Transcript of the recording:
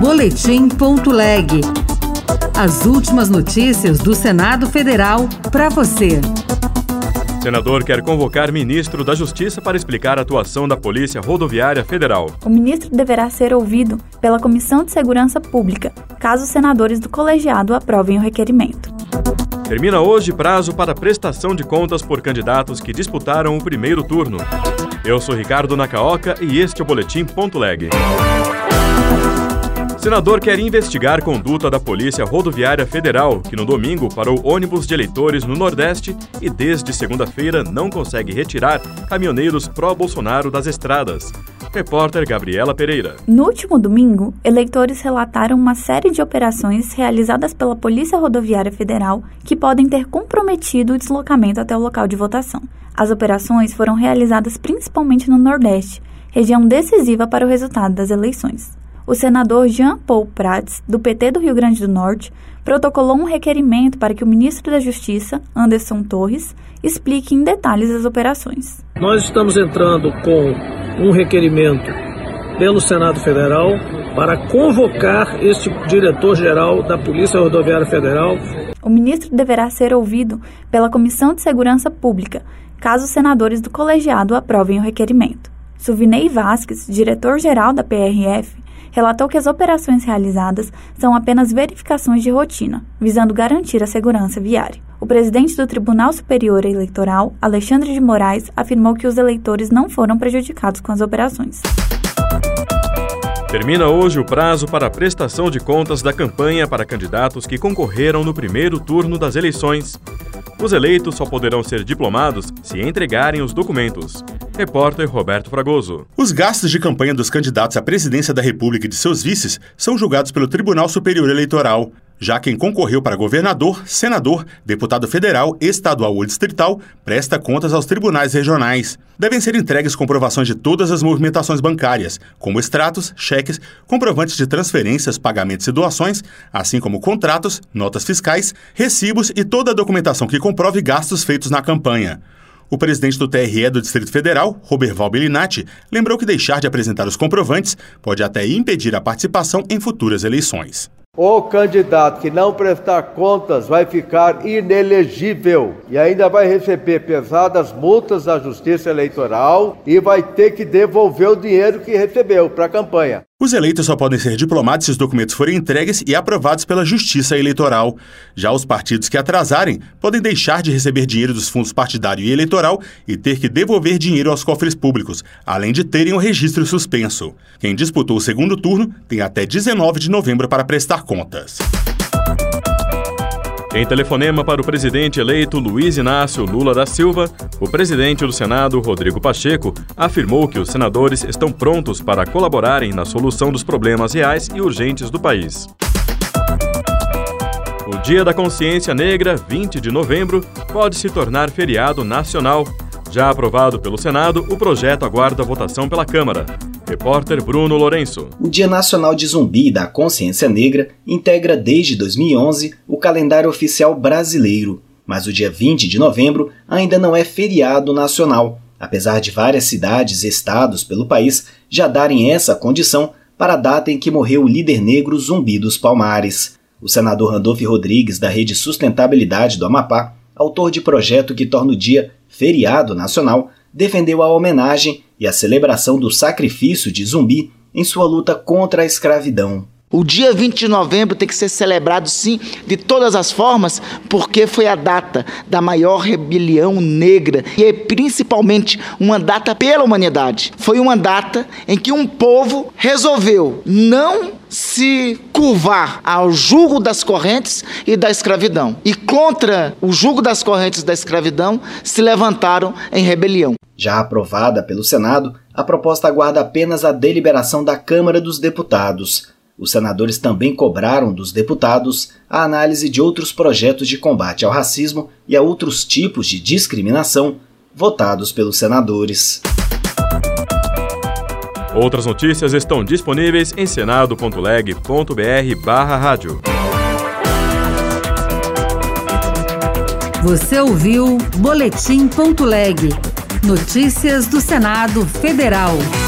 Boletim.leg. As últimas notícias do Senado Federal para você. Senador quer convocar ministro da Justiça para explicar a atuação da Polícia Rodoviária Federal. O ministro deverá ser ouvido pela Comissão de Segurança Pública, caso os senadores do colegiado aprovem o requerimento. Termina hoje prazo para prestação de contas por candidatos que disputaram o primeiro turno. Eu sou Ricardo Nakaoka e este é o Boletim.leg. Senador quer investigar conduta da Polícia Rodoviária Federal, que no domingo parou ônibus de eleitores no Nordeste e desde segunda-feira não consegue retirar caminhoneiros pró-Bolsonaro das estradas. Repórter Gabriela Pereira. No último domingo, eleitores relataram uma série de operações realizadas pela Polícia Rodoviária Federal que podem ter comprometido o deslocamento até o local de votação. As operações foram realizadas principalmente no Nordeste, região decisiva para o resultado das eleições. O senador Jean Paul Prats, do PT do Rio Grande do Norte, protocolou um requerimento para que o ministro da Justiça, Anderson Torres, explique em detalhes as operações. Nós estamos entrando com um requerimento pelo Senado Federal para convocar este diretor-geral da Polícia Rodoviária Federal. O ministro deverá ser ouvido pela Comissão de Segurança Pública, caso os senadores do colegiado aprovem o requerimento. Suvinei Vasques, diretor-geral da PRF, relatou que as operações realizadas são apenas verificações de rotina, visando garantir a segurança viária. O presidente do Tribunal Superior Eleitoral, Alexandre de Moraes, afirmou que os eleitores não foram prejudicados com as operações. Termina hoje o prazo para a prestação de contas da campanha para candidatos que concorreram no primeiro turno das eleições. Os eleitos só poderão ser diplomados se entregarem os documentos. Repórter Roberto Fragoso. Os gastos de campanha dos candidatos à presidência da República e de seus vices são julgados pelo Tribunal Superior Eleitoral. Já quem concorreu para governador, senador, deputado federal, estadual ou distrital, presta contas aos tribunais regionais. Devem ser entregues comprovações de todas as movimentações bancárias, como extratos, cheques, comprovantes de transferências, pagamentos e doações, assim como contratos, notas fiscais, recibos e toda a documentação que comprove gastos feitos na campanha. O presidente do TRE do Distrito Federal, Roberval Bellinati, lembrou que deixar de apresentar os comprovantes pode até impedir a participação em futuras eleições. O candidato que não prestar contas vai ficar inelegível e ainda vai receber pesadas multas da Justiça Eleitoral e vai ter que devolver o dinheiro que recebeu para a campanha. Os eleitos só podem ser diplomados se os documentos forem entregues e aprovados pela Justiça Eleitoral. Já os partidos que atrasarem podem deixar de receber dinheiro dos fundos partidário e eleitoral e ter que devolver dinheiro aos cofres públicos, além de terem o registro suspenso. Quem disputou o segundo turno tem até 19 de novembro para prestar contas. Em telefonema para o presidente eleito Luiz Inácio Lula da Silva, o presidente do Senado, Rodrigo Pacheco, afirmou que os senadores estão prontos para colaborarem na solução dos problemas reais e urgentes do país. O Dia da Consciência Negra, 20 de novembro, pode se tornar feriado nacional. Já aprovado pelo Senado, o projeto aguarda votação pela Câmara. Repórter Bruno Lourenço. O Dia Nacional de Zumbi da Consciência Negra integra desde 2011 o calendário oficial brasileiro, mas o dia 20 de novembro ainda não é feriado nacional, apesar de várias cidades e estados pelo país já darem essa condição para a data em que morreu o líder negro Zumbi dos Palmares. O senador Randolfo Rodrigues, da Rede Sustentabilidade do Amapá, autor de projeto que torna o dia feriado nacional, defendeu a homenagem e a celebração do sacrifício de Zumbi em sua luta contra a escravidão. O dia 20 de novembro tem que ser celebrado, sim, de todas as formas, porque foi a data da maior rebelião negra e é principalmente uma data pela humanidade. Foi uma data em que um povo resolveu não se curvar ao jugo das correntes e da escravidão. E contra o jugo das correntes da escravidão se levantaram em rebelião. Já aprovada pelo Senado, a proposta aguarda apenas a deliberação da Câmara dos Deputados. Os senadores também cobraram dos deputados a análise de outros projetos de combate ao racismo e a outros tipos de discriminação votados pelos senadores. Outras notícias estão disponíveis em senado.leg.br/rádio. Você ouviu Boletim.leg. Notícias do Senado Federal.